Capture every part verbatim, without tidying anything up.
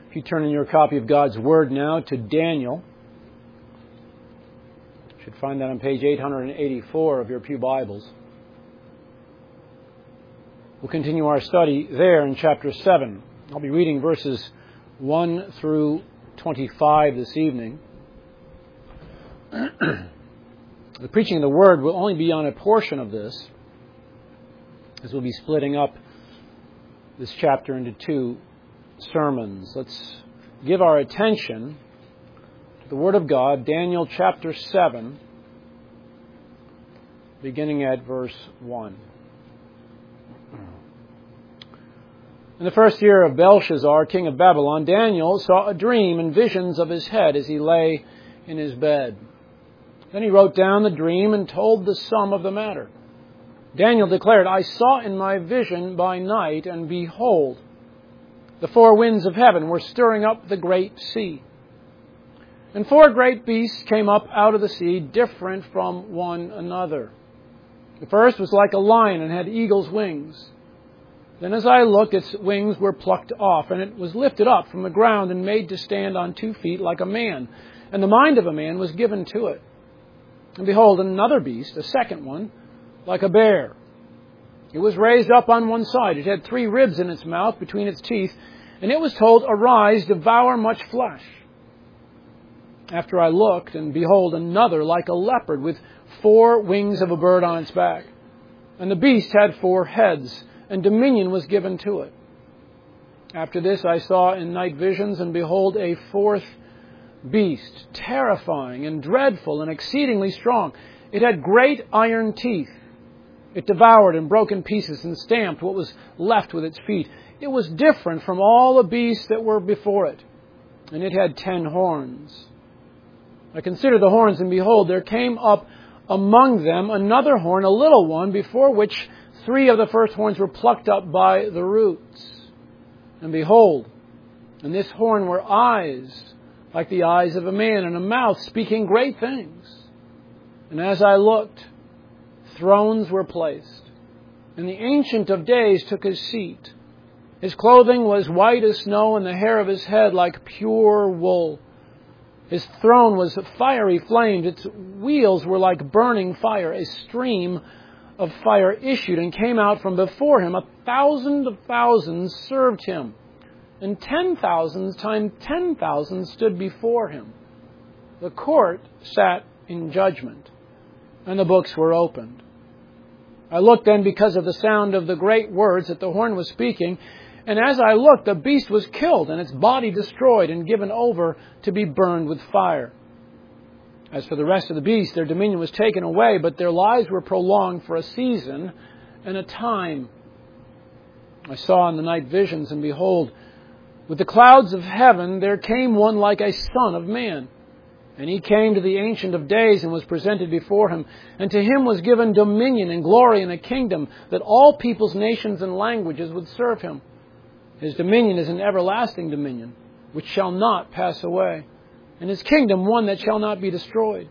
If you turn in your copy of God's Word now to Daniel, you should find that on page eight eighty-four of your pew Bibles. We'll continue our study there in chapter seven. I'll be reading verses one through twenty-five this evening. The preaching of the Word will only be on a portion of this, as we'll be splitting up this chapter into two sermons. Let's give our attention to the Word of God, Daniel chapter seven, beginning at verse one. In the first year of Belshazzar, king of Babylon, Daniel saw a dream and visions of his head as he lay in his bed. Then he wrote down the dream and told the sum of the matter. Daniel declared, I saw in my vision by night, and behold, the four winds of heaven were stirring up the great sea. And four great beasts came up out of the sea, different from one another. The first was like a lion and had eagle's wings. Then as I looked, its wings were plucked off, and it was lifted up from the ground and made to stand on two feet like a man. And the mind of a man was given to it. And behold, another beast, a second one, like a bear. It was raised up on one side. It had three ribs in its mouth between its teeth, and it was told, Arise, devour much flesh. After I looked, and behold, another like a leopard with four wings of a bird on its back. And the beast had four heads, and dominion was given to it. After this I saw in night visions, and behold, a fourth beast, terrifying and dreadful and exceedingly strong. It had great iron teeth. It devoured and broke in pieces and stamped what was left with its feet. It was different from all the beasts that were before it, and it had ten horns. I considered the horns, and behold, there came up among them another horn, a little one, before which three of the first horns were plucked up by the roots. And behold, in this horn were eyes like the eyes of a man, and a mouth speaking great things. And as I looked, thrones were placed, and the Ancient of Days took his seat. His clothing was white as snow, and the hair of his head like pure wool. His throne was fiery flames. Its wheels were like burning fire. A stream of fire issued and came out from before him. A thousand of thousands served him, and ten thousands times ten thousand stood before him. The court sat in judgment, and the books were opened. I looked then because of the sound of the great words that the horn was speaking, and as I looked, the beast was killed, and its body destroyed and given over to be burned with fire. As for the rest of the beasts, their dominion was taken away, but their lives were prolonged for a season and a time. I saw in the night visions, and behold, with the clouds of heaven there came one like a son of man. And he came to the Ancient of Days and was presented before him. And to him was given dominion and glory and a kingdom, that all peoples, nations, and languages would serve him. His dominion is an everlasting dominion, which shall not pass away, and his kingdom one that shall not be destroyed.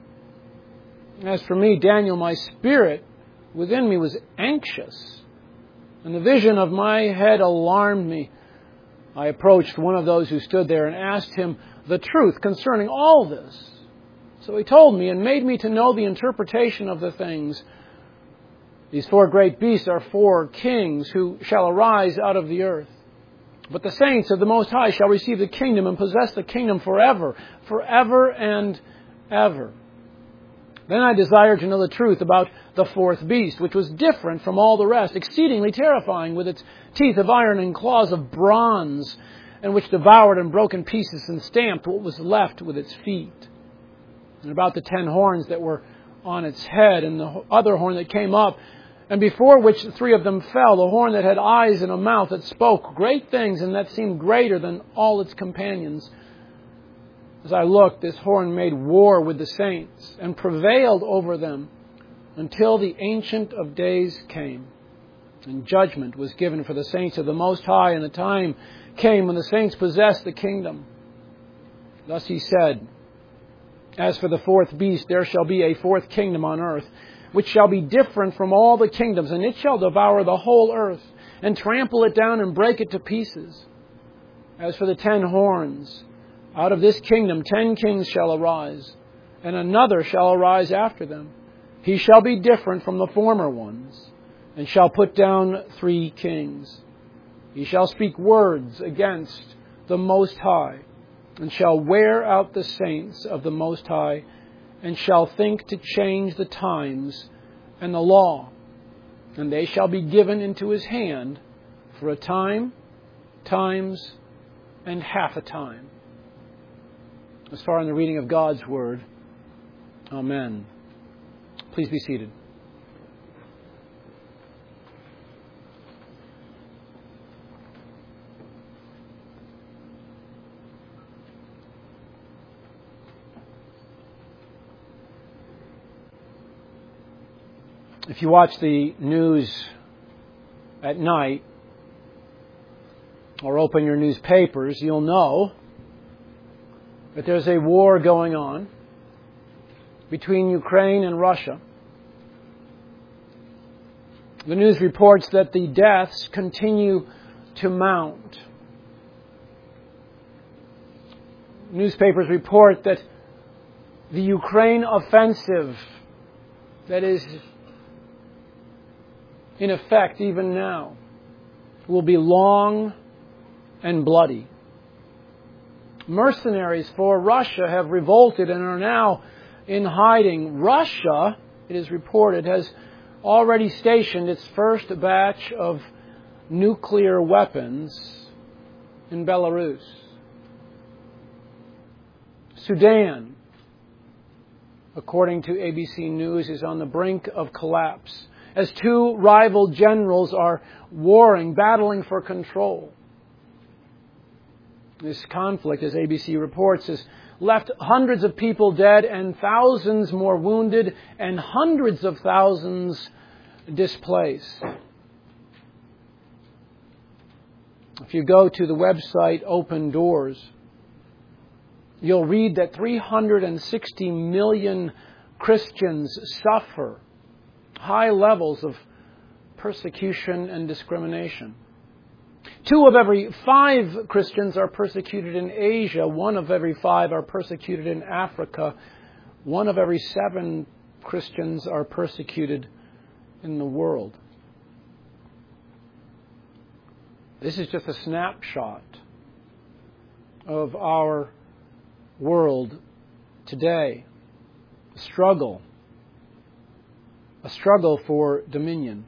As for me, Daniel, my spirit within me was anxious, and the vision of my head alarmed me. I approached one of those who stood there and asked him the truth concerning all this. So he told me and made me to know the interpretation of the things. These four great beasts are four kings who shall arise out of the earth. But the saints of the Most High shall receive the kingdom and possess the kingdom forever, forever and ever. Then I desired to know the truth about the fourth beast, which was different from all the rest, exceedingly terrifying, with its teeth of iron and claws of bronze, and which devoured and broke in pieces and stamped what was left with its feet. And about the ten horns that were on its head, and the other horn that came up, and before which three of them fell, the horn that had eyes and a mouth that spoke great things, and that seemed greater than all its companions. As I looked, this horn made war with the saints, and prevailed over them, until the Ancient of Days came. And judgment was given for the saints of the Most High, and the time came when the saints possessed the kingdom. Thus he said, As for the fourth beast, there shall be a fourth kingdom on earth, which shall be different from all the kingdoms, and it shall devour the whole earth, and trample it down and break it to pieces. As for the ten horns, out of this kingdom ten kings shall arise, and another shall arise after them. He shall be different from the former ones, and shall put down three kings. He shall speak words against the Most High, and shall wear out the saints of the Most High, and shall think to change the times and the law. And they shall be given into his hand for a time, times, and half a time. As far in the reading of God's Word, Amen. Please be seated. If you watch the news at night or open your newspapers, you'll know that there's a war going on between Ukraine and Russia. The news reports that the deaths continue to mount. Newspapers report that the Ukraine offensive that is in effect even now will be long and bloody. Mercenaries for Russia have revolted and are now in hiding. Russia, it is reported, has already stationed its first batch of nuclear weapons in Belarus. Sudan, according to A B C News, is on the brink of collapse as two rival generals are warring, battling for control. This conflict, as A B C reports, has left hundreds of people dead and thousands more wounded and hundreds of thousands displaced. If you go to the website Open Doors, you'll read that three hundred sixty million Christians suffer high levels of persecution and discrimination. Two of every five Christians are persecuted in Asia. One of every five are persecuted in Africa. One of every seven Christians are persecuted in the world. This is just a snapshot of our world today. A struggle. A struggle for dominion.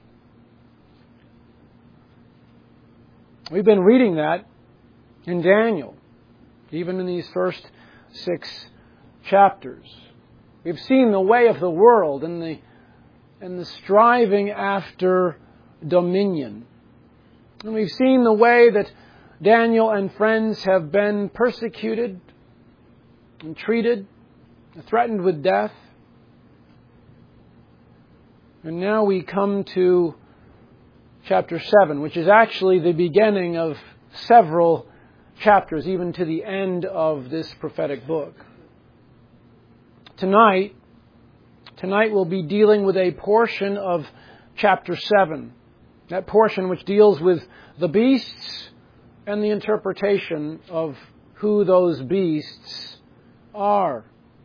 We've been reading that in Daniel, even in these first six chapters. We've seen the way of the world and the, and the striving after dominion. And we've seen the way that Daniel and friends have been persecuted and treated, threatened with death. And now we come to chapter seven, which is actually the beginning of several chapters, even to the end of this prophetic book. Tonight, tonight we'll be dealing with a portion of chapter seven. That portion which deals with the beasts and the interpretation of who those beasts are.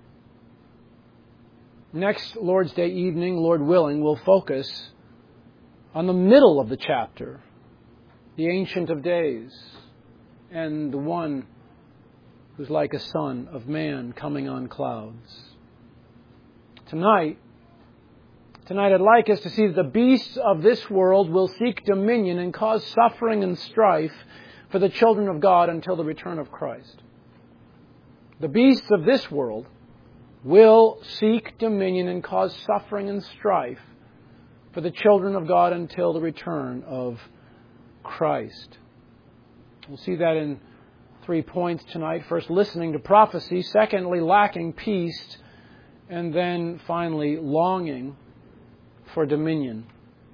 Next Lord's Day evening, Lord willing, we'll focus on the middle of the chapter, the Ancient of Days, and the one who's like a son of man coming on clouds. Tonight, tonight I'd like us to see that the beasts of this world will seek dominion and cause suffering and strife for the children of God until the return of Christ. The beasts of this world will seek dominion and cause suffering and strife for the children of God until the return of Christ. We'll see that in three points tonight. First, listening to prophecy. Secondly, lacking peace. And then finally, longing for dominion.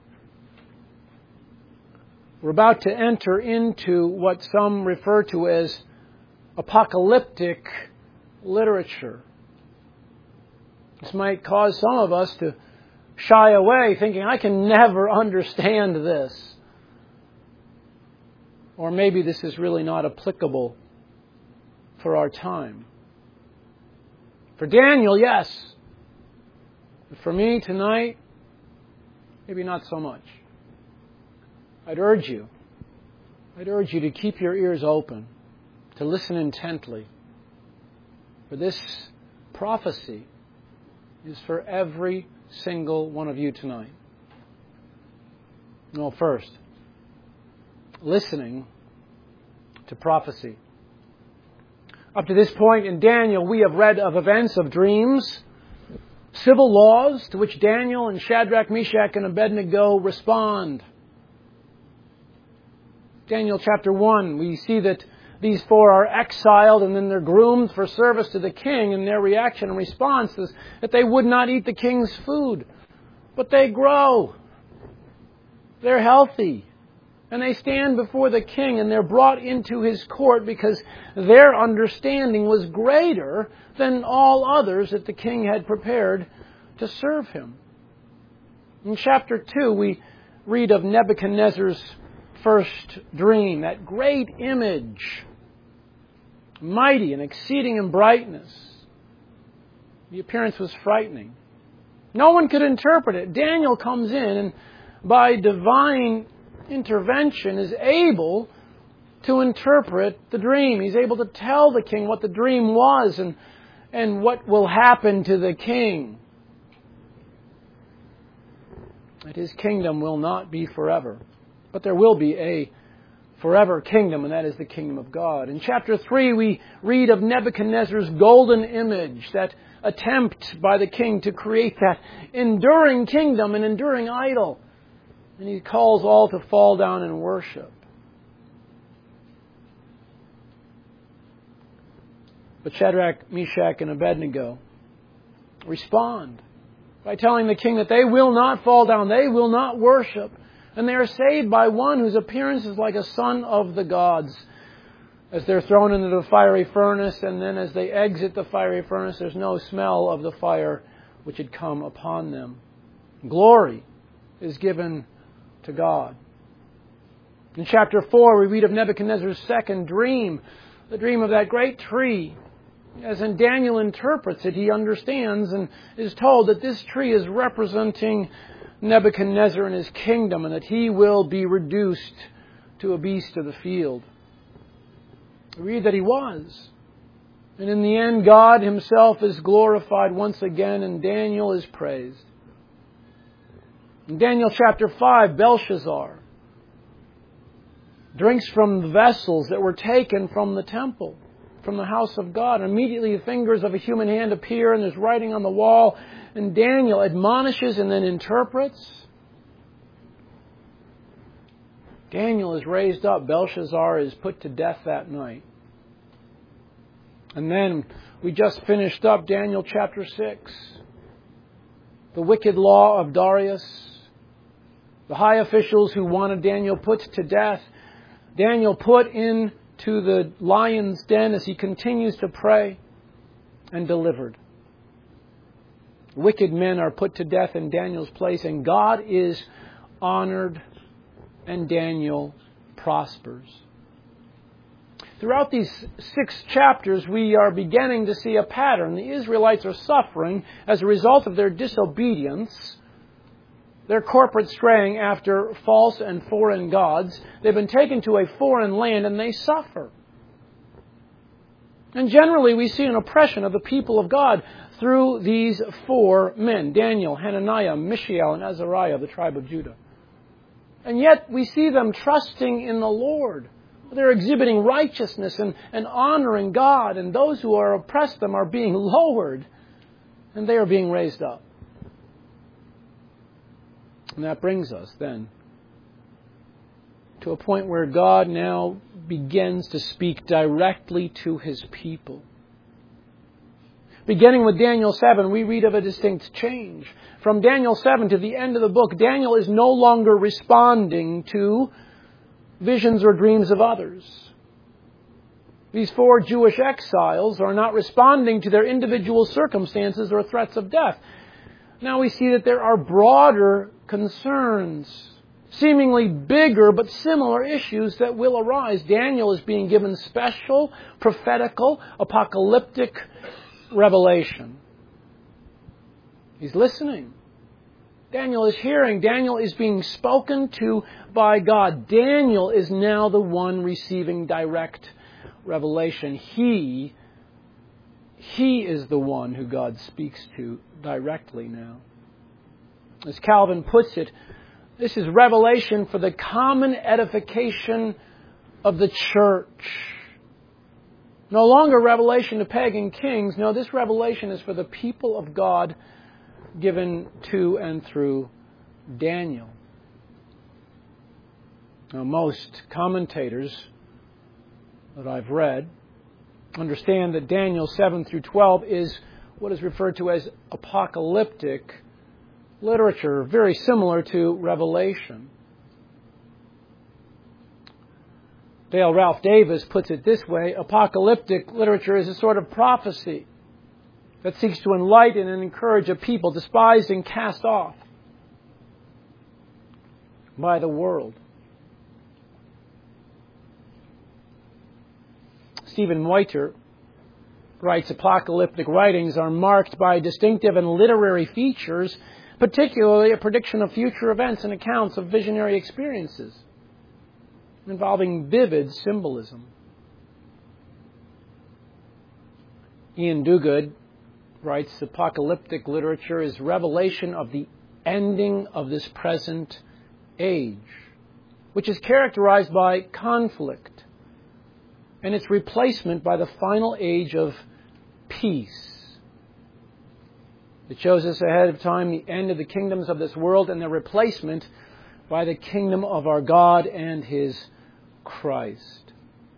We're about to enter into what some refer to as apocalyptic literature. This might cause some of us to shy away, thinking, I can never understand this. Or maybe this is really not applicable for our time. For Daniel, yes. But for me tonight, maybe not so much. I'd urge you, I'd urge you to keep your ears open, to listen intently. For this prophecy is for every single one of you tonight. Well, first, listening to prophecy. Up to this point in Daniel, we have read of events of dreams, civil laws to which Daniel and Shadrach, Meshach, and Abednego respond. Daniel chapter one, we see that these four are exiled and then they're groomed for service to the king, and their reaction and response is that they would not eat the king's food. But they grow. They're healthy. And they stand before the king and they're brought into his court because their understanding was greater than all others that the king had prepared to serve him. In chapter two, we read of Nebuchadnezzar's first dream, that great image, mighty and exceeding in brightness. The appearance was frightening. No one could interpret it. Daniel comes in and by divine intervention is able to interpret the dream. He's able to tell the king what the dream was and, and what will happen to the king. That his kingdom will not be forever, but there will be a forever kingdom, and that is the kingdom of God. In chapter three, we read of Nebuchadnezzar's golden image, that attempt by the king to create that enduring kingdom, an enduring idol. And he calls all to fall down and worship. But Shadrach, Meshach, and Abednego respond by telling the king that they will not fall down, they will not worship. And they are saved by one whose appearance is like a son of the gods. As they're thrown into the fiery furnace, and then as they exit the fiery furnace, there's no smell of the fire which had come upon them. Glory is given to God. In chapter four, we read of Nebuchadnezzar's second dream, the dream of that great tree. As in Daniel interprets it, he understands and is told that this tree is representing Nebuchadnezzar and his kingdom, and that he will be reduced to a beast of the field. We read that he was. And in the end, God himself is glorified once again, and Daniel is praised. In Daniel chapter five, Belshazzar drinks from the vessels that were taken from the temple, from the house of God. Immediately the fingers of a human hand appear and there's writing on the wall. And Daniel admonishes and then interprets. Daniel is raised up. Belshazzar is put to death that night. And then we just finished up Daniel chapter six. The wicked law of Darius. The high officials who wanted Daniel put to death. Daniel put into the lion's den as he continues to pray, and delivered. Wicked men are put to death in Daniel's place, and God is honored, and Daniel prospers. Throughout these six chapters, we are beginning to see a pattern. The Israelites are suffering as a result of their disobedience, their corporate straying after false and foreign gods. They've been taken to a foreign land and they suffer. And generally we see an oppression of the people of God through these four men: Daniel, Hananiah, Mishael, and Azariah of the tribe of Judah. And yet we see them trusting in the Lord. They're exhibiting righteousness and, and honoring God, and those who are oppressed them are being lowered, and they are being raised up. And that brings us then to a point where God now begins to speak directly to His people. Beginning with Daniel seven, we read of a distinct change. From Daniel seven to the end of the book, Daniel is no longer responding to visions or dreams of others. These four Jewish exiles are not responding to their individual circumstances or threats of death. Now we see that there are broader concerns, seemingly bigger but similar issues that will arise. Daniel is being given special, prophetical, apocalyptic revelation. He's listening. Daniel is hearing. Daniel is being spoken to by God. Daniel is now the one receiving direct revelation. He, he is the one who God speaks to directly now. As Calvin puts it, this is revelation for the common edification of the church. No longer revelation to pagan kings. No, this revelation is for the people of God, given to and through Daniel. Now, most commentators that I've read understand that Daniel seven through twelve is what is referred to as apocalyptic literature, very similar to Revelation. Dale Ralph Davis puts it this way: apocalyptic literature is a sort of prophecy that seeks to enlighten and encourage a people despised and cast off by the world. Stephen Moiter writes, apocalyptic writings are marked by distinctive and literary features, particularly a prediction of future events and accounts of visionary experiences involving vivid symbolism. Ian Duguid writes, apocalyptic literature is revelation of the ending of this present age, which is characterized by conflict, and its replacement by the final age of peace. It shows us ahead of time the end of the kingdoms of this world and their replacement by the kingdom of our God and His Christ.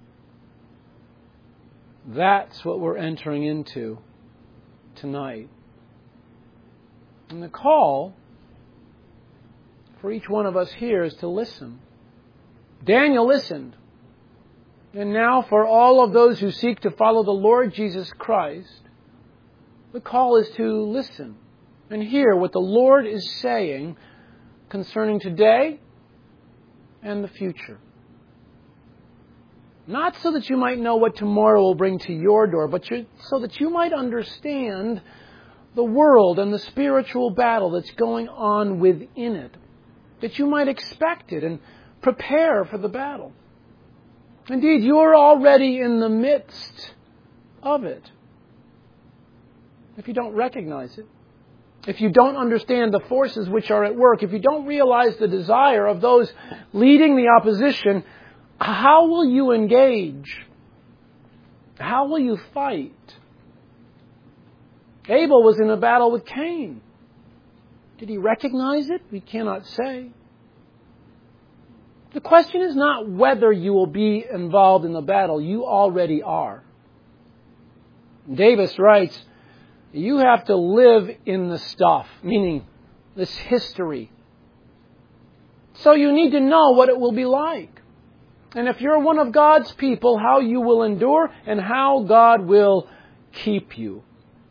That's what we're entering into tonight. And the call for each one of us here is to listen. Daniel listened. And now for all of those who seek to follow the Lord Jesus Christ, the call is to listen and hear what the Lord is saying concerning today and the future. Not so that you might know what tomorrow will bring to your door, but so that you might understand the world and the spiritual battle that's going on within it. That you might expect it and prepare for the battle. Indeed, you're already in the midst of it. If you don't recognize it, if you don't understand the forces which are at work, if you don't realize the desire of those leading the opposition, how will you engage? How will you fight? Abel was in a battle with Cain. Did he recognize it? We cannot say. The question is not whether you will be involved in the battle. You already are. Davis writes, you have to live in the stuff, meaning this history. So you need to know what it will be like. And if you're one of God's people, how you will endure and how God will keep you.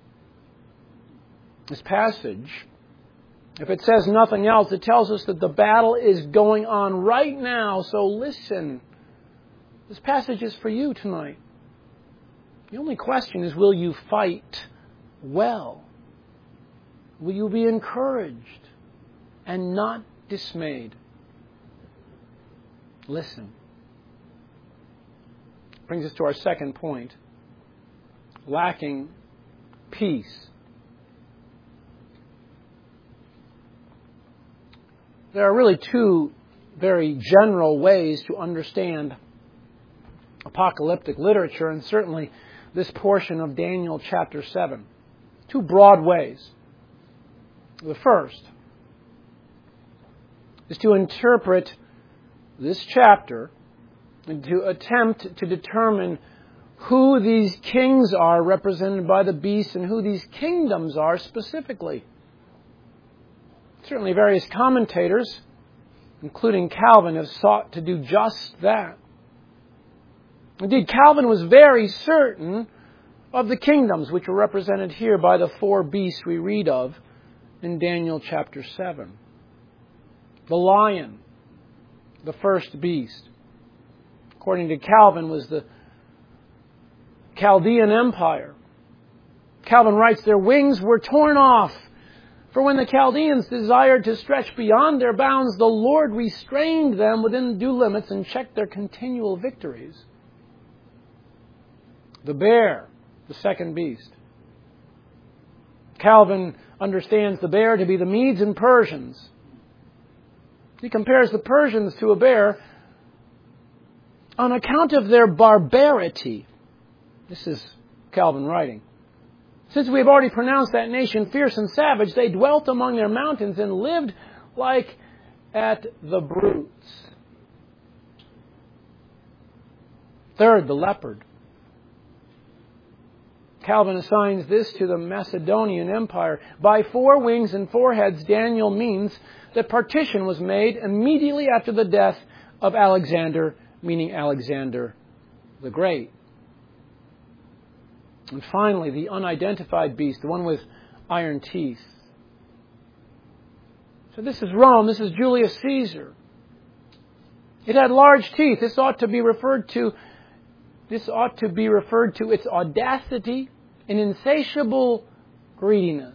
This passage, if it says nothing else, it tells us that the battle is going on right now. So listen. This passage is for you tonight. The only question is, will you fight well? Will you be encouraged and not dismayed? Listen. Brings us to our second point. Lacking peace. There are really two very general ways to understand apocalyptic literature, and certainly this portion of Daniel chapter seven. Two broad ways. The first is to interpret this chapter and to attempt to determine who these kings are represented by the beast and who these kingdoms are specifically. Certainly various commentators, including Calvin, have sought to do just that. Indeed, Calvin was very certain of the kingdoms which are represented here by the four beasts we read of in Daniel chapter seven. The lion the first beast, according to Calvin, was the Chaldean Empire. Calvin writes, their wings were torn off, for when the Chaldeans desired to stretch beyond their bounds, the Lord restrained them within due limits and checked their continual victories. The bear, the second beast. Calvin understands the bear to be the Medes and Persians. He compares the Persians to a bear on account of their barbarity. This is Calvin writing. Since we have already pronounced that nation fierce and savage, they dwelt among their mountains and lived like at the brutes. Third, the leopard. Calvin assigns this to the Macedonian Empire. By four wings and four heads, Daniel means that partition was made immediately after the death of Alexander, meaning Alexander the Great. And finally, the unidentified beast, the one with iron teeth. So this is Rome. This is Julius Caesar. It had large teeth. This ought to be referred to This ought to be referred to its audacity and insatiable greediness.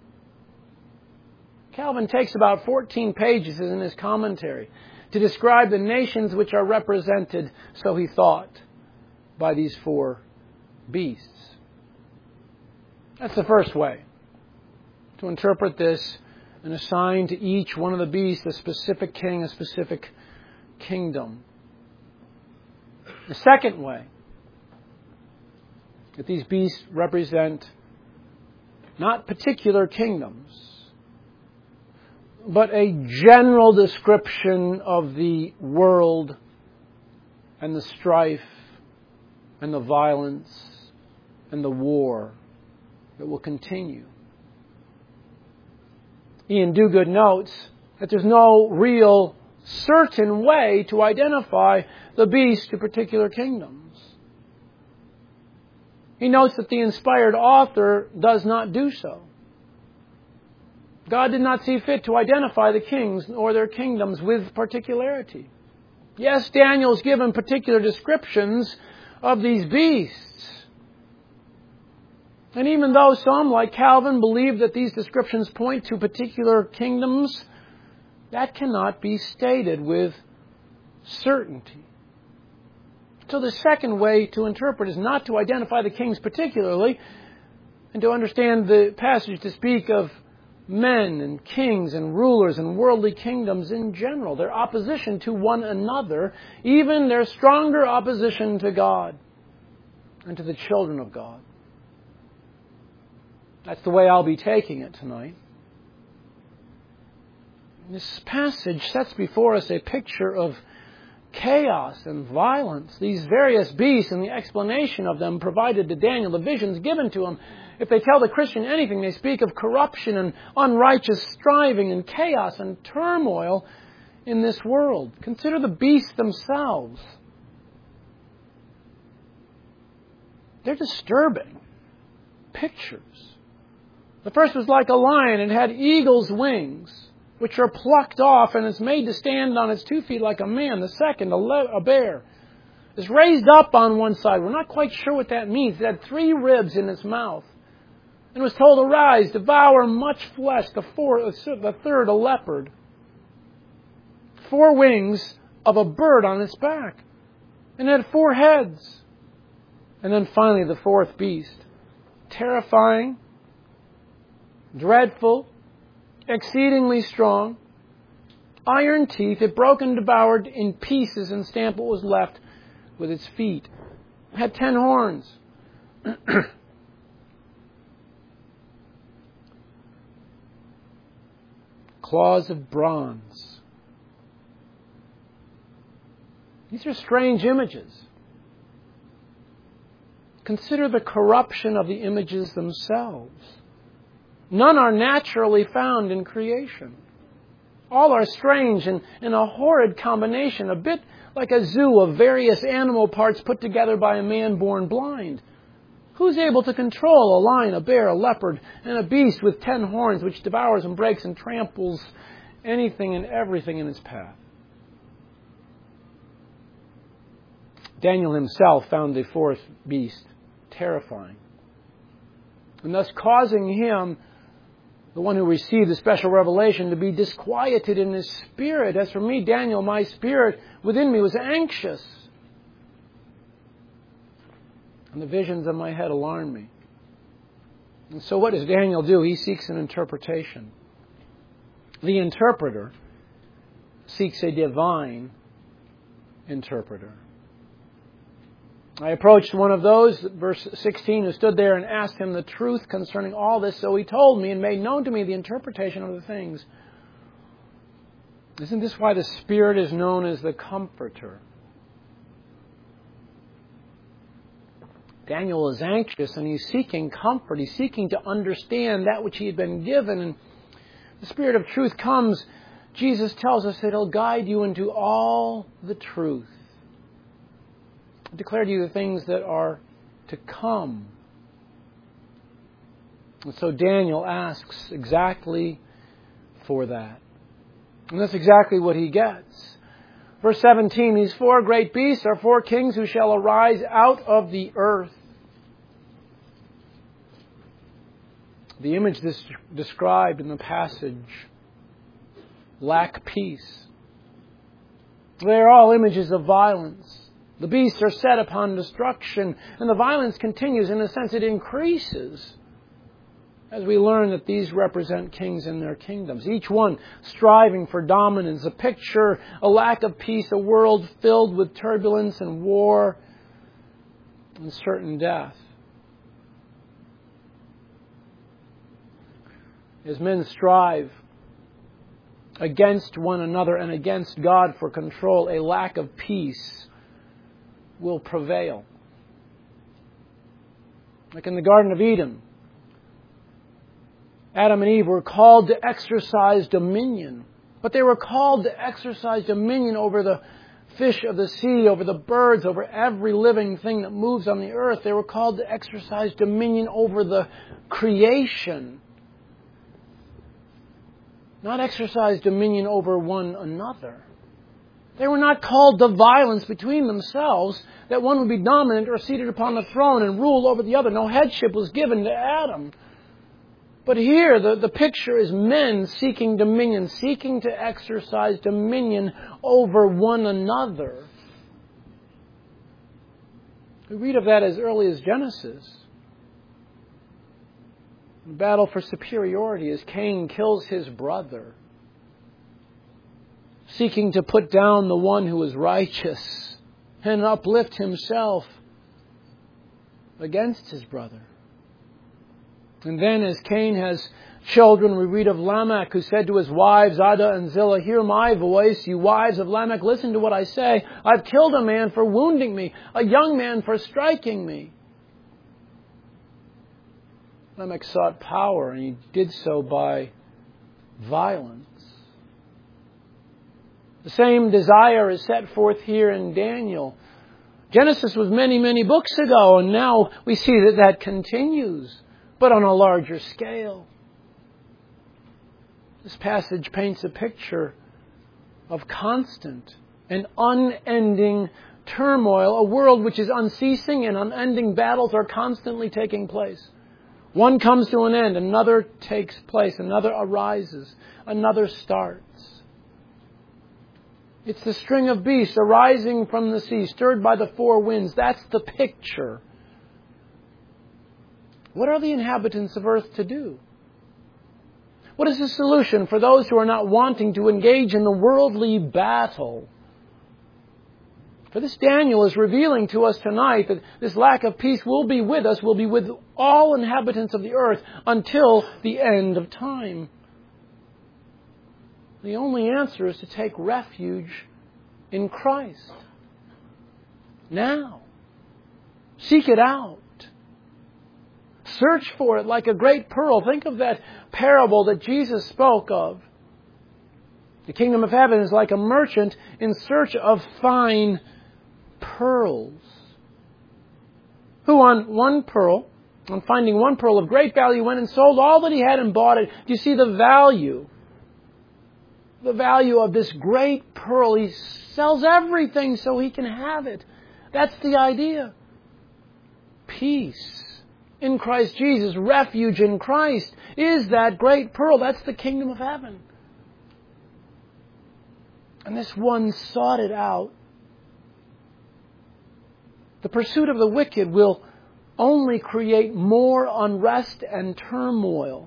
Calvin takes about fourteen pages in his commentary to describe the nations which are represented, so he thought, by these four beasts. That's the first way to interpret this and assign to each one of the beasts a specific king, a specific kingdom. The second way, that these beasts represent not particular kingdoms, but a general description of the world and the strife and the violence and the war that will continue. Ian Duguid notes that there's no real certain way to identify the beast to particular kingdoms. He notes that the inspired author does not do so. God did not see fit to identify the kings or their kingdoms with particularity. Yes, Daniel's given particular descriptions of these beasts. And even though some, like Calvin, believe that these descriptions point to particular kingdoms, that cannot be stated with certainty. So the second way to interpret is not to identify the kings particularly, and to understand the passage to speak of men and kings and rulers and worldly kingdoms in general, their opposition to one another, even their stronger opposition to God and to the children of God. That's the way I'll be taking it tonight. This passage sets before us a picture of chaos and violence. These various beasts and the explanation of them provided to Daniel, the visions given to him. If they tell the Christian anything, they speak of corruption and unrighteous striving and chaos and turmoil in this world. Consider the beasts themselves. They're disturbing pictures. The first was like a lion. It had eagle's wings, which are plucked off and is made to stand on its two feet like a man. The second, a, le- a bear, is raised up on one side. We're not quite sure what that means. It had three ribs in its mouth. And was told, arise, devour much flesh. The, fourth, the third, a leopard. Four wings of a bird on its back. And it had four heads. And then finally the fourth beast. Terrifying, dreadful, exceedingly strong, iron teeth. It broke and devoured in pieces and stamped what was left with its feet. It had ten horns. Claws of bronze. These are strange images. Consider the corruption of the images themselves. None are naturally found in creation. All are strange and in a horrid combination, a bit like a zoo of various animal parts put together by a man born blind. Who's able to control a lion, a bear, a leopard, and a beast with ten horns which devours and breaks and tramples anything and everything in its path? Daniel himself found the fourth beast terrifying, and thus causing him, the one who received the special revelation, to be disquieted in his spirit. As for me, Daniel, my spirit within me was anxious, and the visions of my head alarmed me. And so what does Daniel do? He seeks an interpretation. The interpreter seeks a divine interpreter. I approached one of those, verse sixteen, who stood there and asked him the truth concerning all this. So he told me and made known to me the interpretation of the things. Isn't this why the Spirit is known as the Comforter? Daniel is anxious and he's seeking comfort. He's seeking to understand that which he had been given. And the Spirit of truth comes. Jesus tells us that He'll guide you into all the truth. I declare to you the things that are to come. And so Daniel asks exactly for that. And that's exactly what he gets. Verse seventeen, these four great beasts are four kings who shall arise out of the earth. The image this described in the passage lack peace. They are all images of violence. The beasts are set upon destruction, and the violence continues. In a sense, it increases as we learn that these represent kings and their kingdoms, each one striving for dominance, a picture, a lack of peace, a world filled with turbulence and war and certain death. As men strive against one another and against God for control, a lack of peace will prevail. Like in the Garden of Eden, Adam and Eve were called to exercise dominion, but they were called to exercise dominion over the fish of the sea, over the birds, over every living thing that moves on the earth. They were called to exercise dominion over the creation, not exercise dominion over one another. They were not called to violence between themselves, that one would be dominant or seated upon the throne and rule over the other. No headship was given to Adam. But here, the, the picture is men seeking dominion, seeking to exercise dominion over one another. We read of that as early as Genesis. The battle for superiority as Cain kills his brother, seeking to put down the one who is righteous and uplift himself against his brother. And then as Cain has children, we read of Lamech, who said to his wives, Adah and Zillah, hear my voice, you wives of Lamech, listen to what I say. I've killed a man for wounding me, a young man for striking me. Lamech sought power, and he did so by violence. The same desire is set forth here in Daniel. Genesis was many, many books ago, and now we see that that continues, but on a larger scale. This passage paints a picture of constant and unending turmoil, a world which is unceasing and unending battles are constantly taking place. One comes to an end, another takes place, another arises, another starts. It's the string of beasts arising from the sea, stirred by the four winds. That's the picture. What are the inhabitants of earth to do? What is the solution for those who are not wanting to engage in the worldly battle? For this Daniel is revealing to us tonight that this lack of peace will be with us, will be with all inhabitants of the earth until the end of time. The only answer is to take refuge in Christ. Now. Seek it out. Search for it like a great pearl. Think of that parable that Jesus spoke of. The kingdom of heaven is like a merchant in search of fine pearls, who on one pearl, on finding one pearl of great value, went and sold all that he had and bought it. Do you see the value? The value of this great pearl. He sells everything so he can have it. That's the idea. Peace in Christ Jesus, refuge in Christ, is that great pearl. That's the kingdom of heaven. And this one sought it out. The pursuit of the wicked will only create more unrest and turmoil.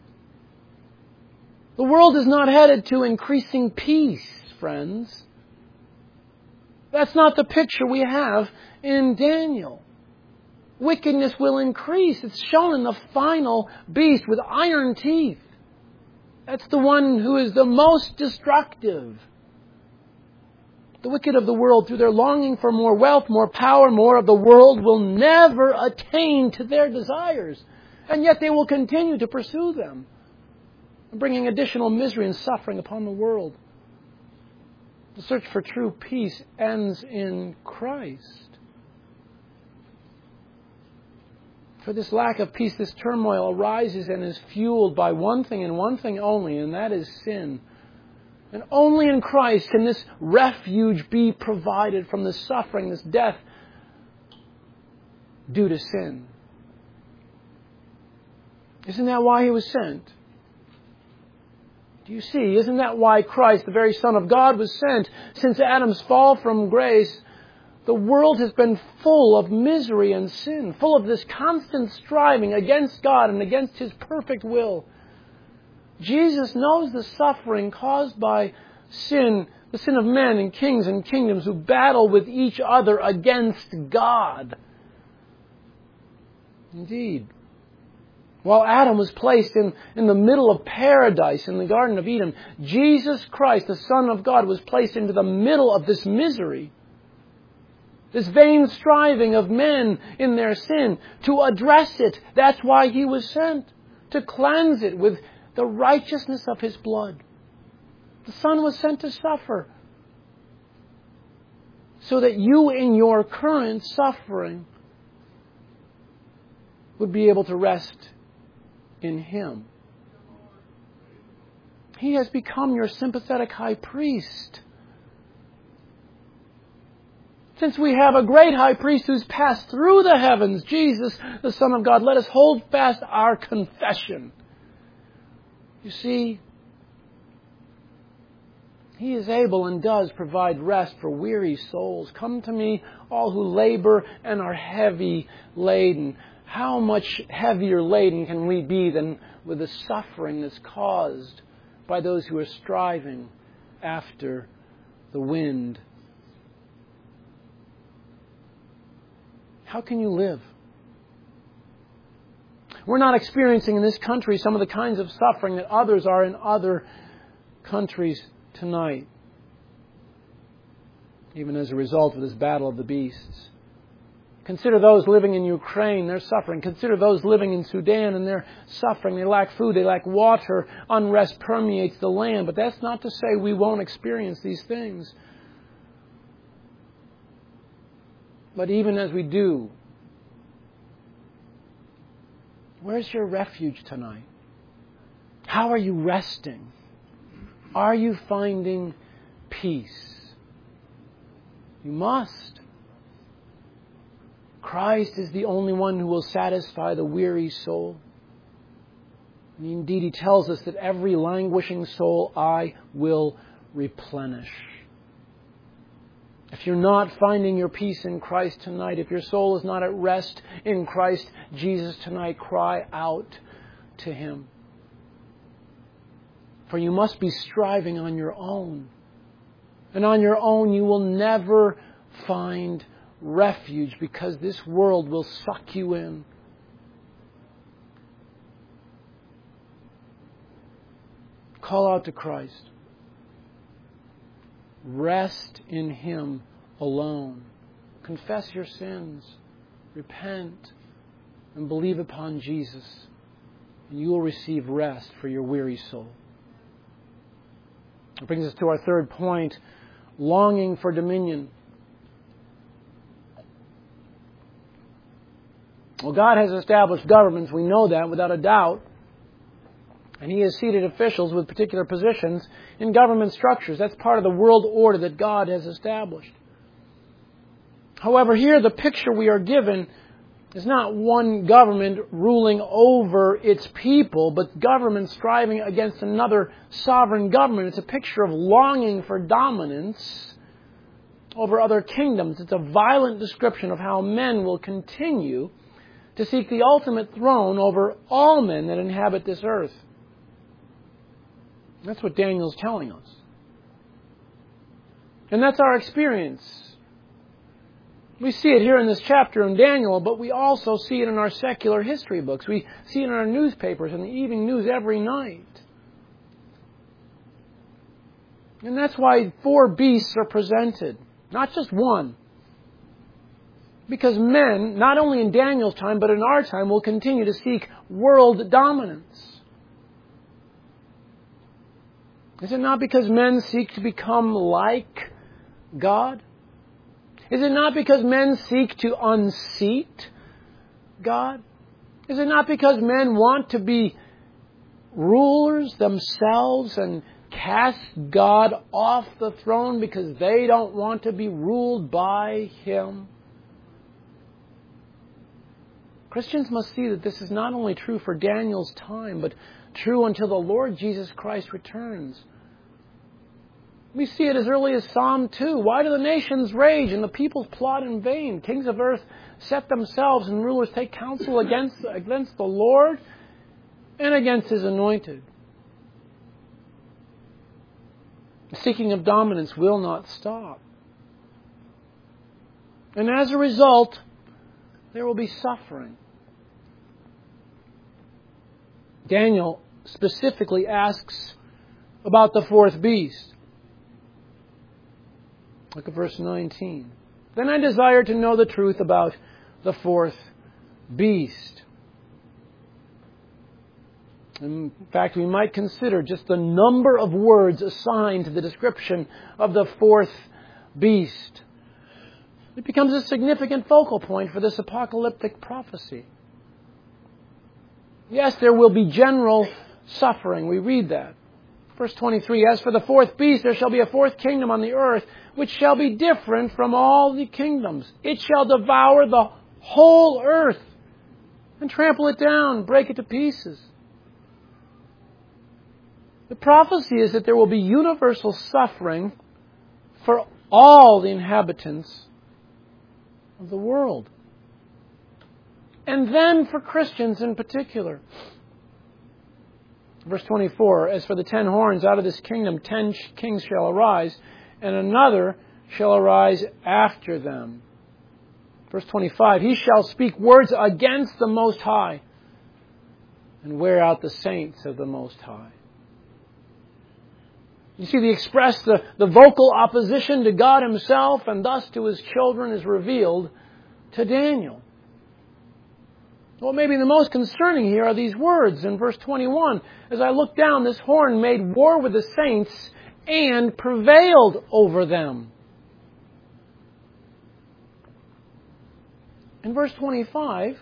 The world is not headed to increasing peace, friends. That's not the picture we have in Daniel. Wickedness will increase. It's shown in the final beast with iron teeth. That's the one who is the most destructive. The wicked of the world, through their longing for more wealth, more power, more of the world, will never attain to their desires. And yet they will continue to pursue them, bringing additional misery and suffering upon the world. The search for true peace ends in Christ. For this lack of peace, this turmoil arises and is fueled by one thing and one thing only, and that is sin. And only in Christ can this refuge be provided from this suffering, this death due to sin. Isn't that why He was sent? Do you see? Isn't that why Christ, the very Son of God, was sent? Since Adam's fall from grace, the world has been full of misery and sin, full of this constant striving against God and against His perfect will. Jesus knows the suffering caused by sin, the sin of men and kings and kingdoms who battle with each other against God. Indeed, while Adam was placed in, in the middle of paradise in the Garden of Eden, Jesus Christ, the Son of God, was placed into the middle of this misery. This vain striving of men in their sin to address it. That's why He was sent, to cleanse it with the righteousness of His blood. The Son was sent to suffer so that you in your current suffering would be able to rest in Him. He has become your sympathetic high priest. Since we have a great high priest who's passed through the heavens, Jesus, the Son of God, let us hold fast our confession. You see, He is able and does provide rest for weary souls. Come to me, all who labor and are heavy laden. How much heavier laden can we be than with the suffering that's caused by those who are striving after the wind? How can you live? We're not experiencing in this country some of the kinds of suffering that others are in other countries tonight, even as a result of this battle of the beasts. Consider those living in Ukraine, they're suffering. Consider those living in Sudan and they're suffering. They lack food, they lack water. Unrest permeates the land. But that's not to say we won't experience these things. But even as we do, where's your refuge tonight? How are you resting? Are you finding peace? You must. Christ is the only one who will satisfy the weary soul. And indeed, He tells us that every languishing soul I will replenish. If you're not finding your peace in Christ tonight, if your soul is not at rest in Christ Jesus tonight, cry out to Him. For you must be striving on your own. And on your own you will never find refuge because this world will suck you in. Call out to Christ. Rest in Him alone. Confess your sins. Repent. And believe upon Jesus. And you will receive rest for your weary soul. It brings us to our third point. Longing for dominion. Well, God has established governments. We know that without a doubt. And He has seated officials with particular positions in government structures. That's part of the world order that God has established. However, here the picture we are given is not one government ruling over its people, but government striving against another sovereign government. It's a picture of longing for dominance over other kingdoms. It's a violent description of how men will continue to seek the ultimate throne over all men that inhabit this earth. That's what Daniel's telling us. And that's our experience. We see it here in this chapter in Daniel, but we also see it in our secular history books. We see it in our newspapers and the evening news every night. And that's why four beasts are presented, not just one. Because men, not only in Daniel's time, but in our time, will continue to seek world dominance. Is it not because men seek to become like God? Is it not because men seek to unseat God? Is it not because men want to be rulers themselves and cast God off the throne because they don't want to be ruled by Him? Christians must see that this is not only true for Daniel's time, but true until the Lord Jesus Christ returns. We see it as early as Psalm two. Why do the nations rage and the peoples plot in vain? Kings of earth set themselves and rulers take counsel against, against the Lord and against His anointed. The seeking of dominance will not stop. And as a result, there will be suffering. Daniel specifically asks about the fourth beast. Look at verse nineteen. Then I desired to know the truth about the fourth beast. In fact, we might consider just the number of words assigned to the description of the fourth beast. It becomes a significant focal point for this apocalyptic prophecy. Yes, there will be general suffering. We read that. Verse twenty-three, as for the fourth beast, there shall be a fourth kingdom on the earth, which shall be different from all the kingdoms. It shall devour the whole earth and trample it down, break it to pieces. The prophecy is that there will be universal suffering for all the inhabitants of the world. And then for Christians in particular. Verse twenty-four, as for the ten horns, out of this kingdom ten kings shall arise, and another shall arise after them. Verse twenty-five, he shall speak words against the Most High and wear out the saints of the Most High. You see, the express, the, the vocal opposition to God Himself and thus to His children is revealed to Daniel. What may be the most concerning here are these words in verse twenty-one. As I looked down, this horn made war with the saints and prevailed over them. In verse twenty-five,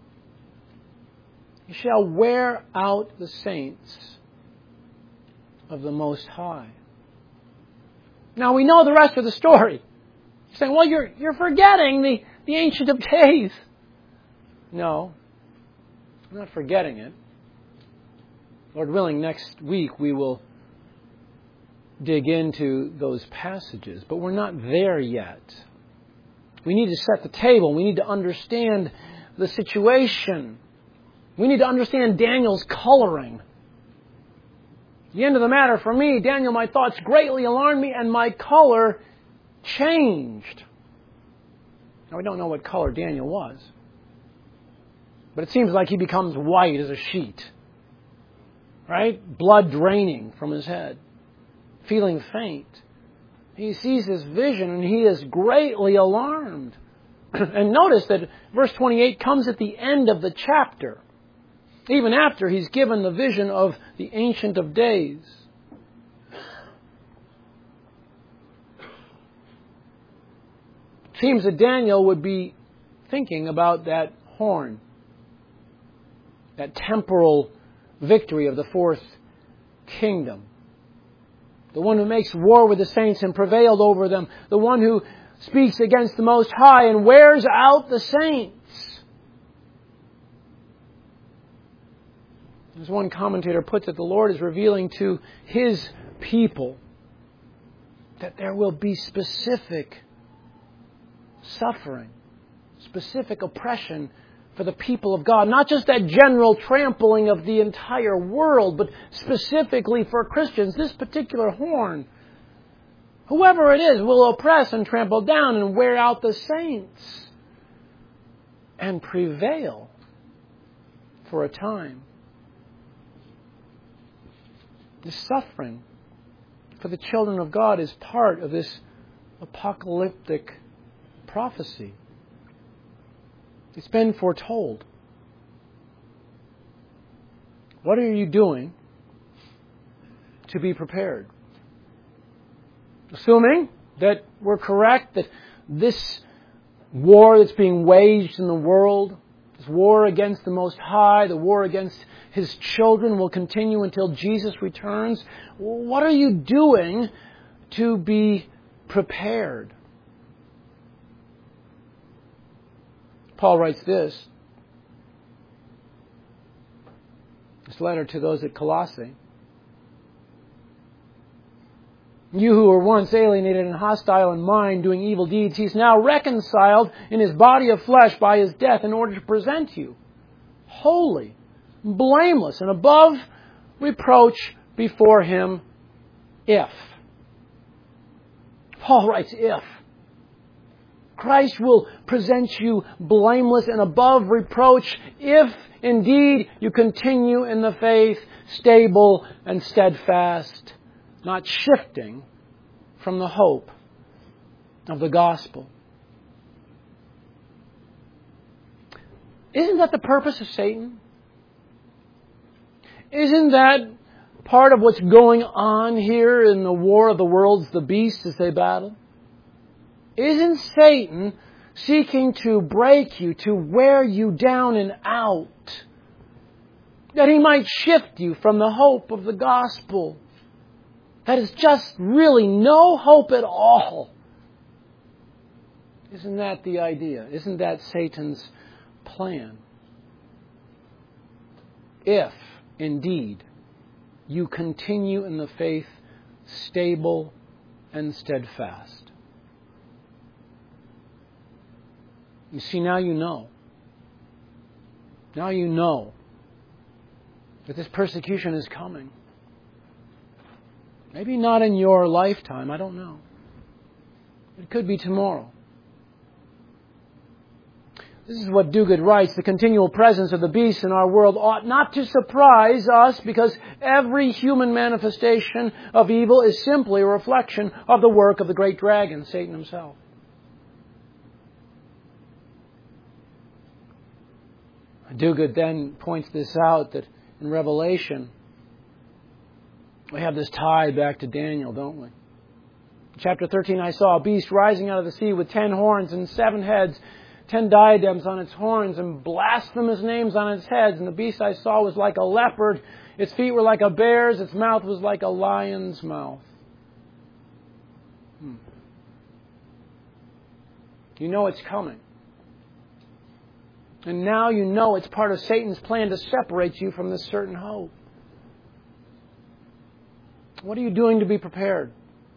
he shall wear out the saints of the Most High. Now we know the rest of the story. You're saying, well, you're, you're forgetting the, the Ancient of Days. No. I'm not forgetting it. Lord willing, next week we will dig into those passages, but we're not there yet. We need to set the table. We need to understand the situation. We need to understand Daniel's coloring. The end of the matter for me, Daniel, my thoughts greatly alarmed me and my color changed. Now we don't know what color Daniel was. But it seems like he becomes white as a sheet. Right? Blood draining from his head. Feeling faint. He sees this vision and he is greatly alarmed. And notice that verse twenty-eight comes at the end of the chapter. Even after he's given the vision of the Ancient of Days. It seems that Daniel would be thinking about that horn. That temporal victory of the fourth kingdom. The one who makes war with the saints and prevailed over them. The one who speaks against the Most High and wears out the saints. As one commentator puts it, the Lord is revealing to His people that there will be specific suffering, specific oppression for the people of God. Not just that general trampling of the entire world, but specifically for Christians. This particular horn, whoever it is, will oppress and trample down and wear out the saints and prevail for a time. The suffering for the children of God is part of this apocalyptic prophecy. It's been foretold. What are you doing to be prepared? Assuming that we're correct, that this war that's being waged in the world, this war against the Most High, the war against His children will continue until Jesus returns. What are you doing to be prepared? Paul writes this, this letter to those at Colossae. You who were once alienated and hostile in mind, doing evil deeds, He's now reconciled in His body of flesh by His death in order to present you holy, blameless, and above reproach before Him if. Paul writes if. Christ will present you blameless and above reproach if indeed you continue in the faith, stable and steadfast, not shifting from the hope of the gospel. Isn't that the purpose of Satan? Isn't that part of what's going on here in the war of the worlds, the beasts as they battle? Isn't Satan seeking to break you, to wear you down and out, that he might shift you from the hope of the gospel? That is just really no hope at all. Isn't that the idea? Isn't that Satan's plan? If, indeed, you continue in the faith, stable and steadfast. You see, now you know. Now you know that this persecution is coming. Maybe not in your lifetime, I don't know. It could be tomorrow. This is what Duguid writes, the continual presence of the beast in our world ought not to surprise us because every human manifestation of evil is simply a reflection of the work of the great dragon, Satan himself. Duguid then points this out, that in Revelation, we have this tie back to Daniel, don't we? In chapter thirteen, I saw a beast rising out of the sea with ten horns and seven heads, ten diadems on its horns, and blasphemous names on its heads. And the beast I saw was like a leopard. Its feet were like a bear's. Its mouth was like a lion's mouth. Hmm. You know it's coming. And now you know it's part of Satan's plan to separate you from this certain hope. What are you doing to be prepared?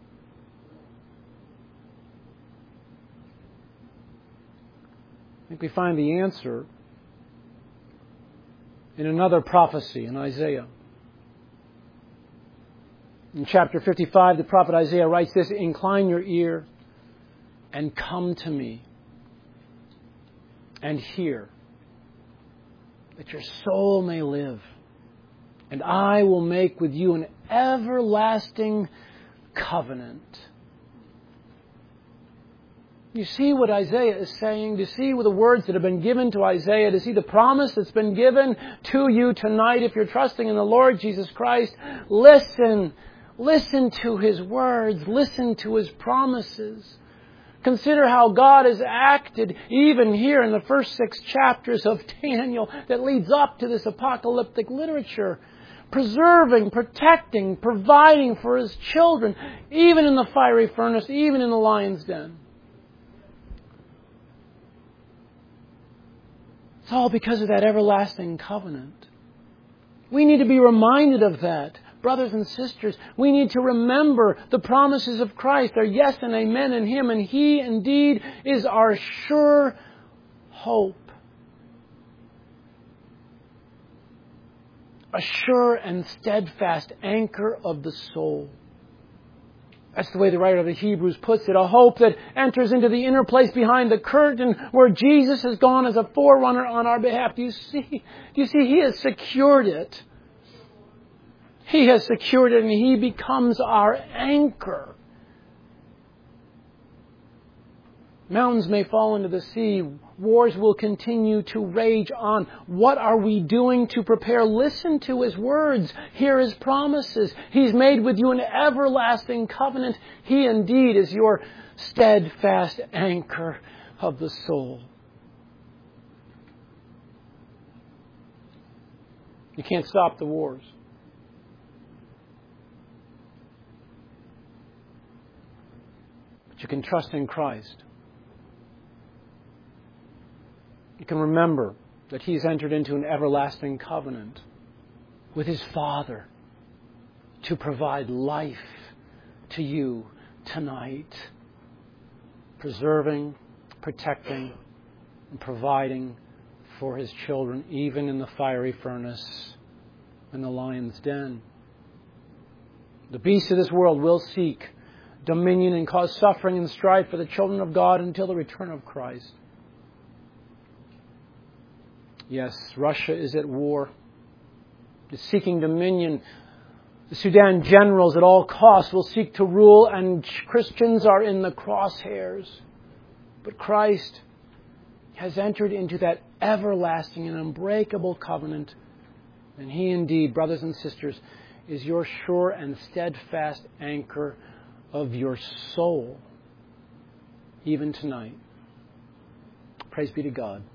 I think we find the answer in another prophecy in Isaiah. In chapter fifty-five, the prophet Isaiah writes this, "Incline your ear and come to me and hear, that your soul may live. And I will make with you an everlasting covenant." You see what Isaiah is saying? Do you see the words that have been given to Isaiah? Do you see the promise that's been given to you tonight if you're trusting in the Lord Jesus Christ? Listen. Listen to His words. Listen to His promises. Consider how God has acted even here in the first six chapters of Daniel that leads up to this apocalyptic literature. Preserving, protecting, providing for His children, even in the fiery furnace, even in the lion's den. It's all because of that everlasting covenant. We need to be reminded of that. Brothers and sisters, we need to remember the promises of Christ. They're yes and amen in Him, and He indeed is our sure hope. A sure and steadfast anchor of the soul. That's the way the writer of the Hebrews puts it. A hope that enters into the inner place behind the curtain where Jesus has gone as a forerunner on our behalf. Do you see? Do you see? He has secured it. He has secured it and He becomes our anchor. Mountains may fall into the sea. Wars will continue to rage on. What are we doing to prepare? Listen to His words. Hear His promises. He's made with you an everlasting covenant. He indeed is your steadfast anchor of the soul. You can't stop the wars. But you can trust in Christ. You can remember that He's entered into an everlasting covenant with His Father to provide life to you tonight, preserving, protecting, and providing for His children, even in the fiery furnace and the lion's den. The beasts of this world will seek dominion and cause suffering and strife for the children of God until the return of Christ. Yes, Russia is at war. It's seeking dominion. The Sudan generals at all costs will seek to rule, and Christians are in the crosshairs. But Christ has entered into that everlasting and unbreakable covenant. And He indeed, brothers and sisters, is your sure and steadfast anchor of your soul, even tonight. Praise be to God.